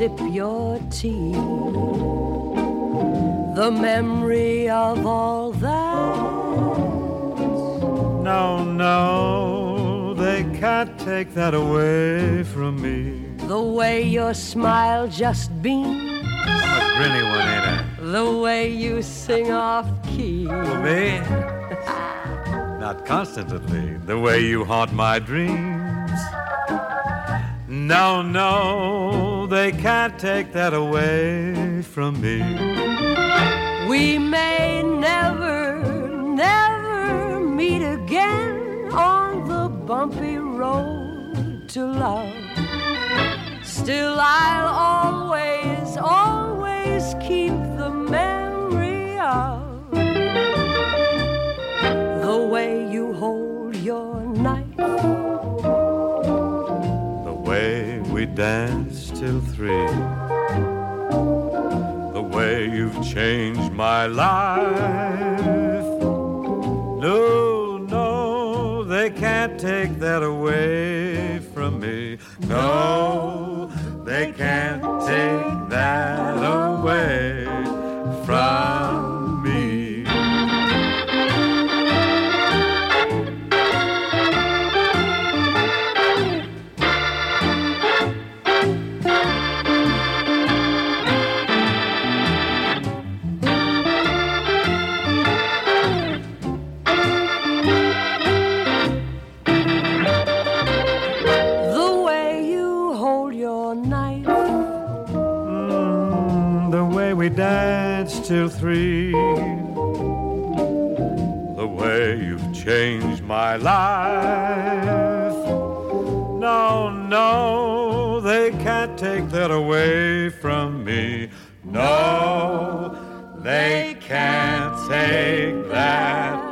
sip your tea. The memory of all that. No, no, they can't take that away from me. The way your smile just beams. I'm a grinny one, ain't I? The way you sing off key. For me? Not constantly. The way you haunt my dreams. No, no, they can't take that away from me. We may never, never meet again on the bumpy road to love. Still I'll always, always keep the memory of the way you hold your knife, the way we dance till 3, the way you've changed my life. No, no, they can't take that away from me. No, they can't take that away from me. We danced till 3, the way you've changed my life. No, no, they can't take that away from me. No, they can't take that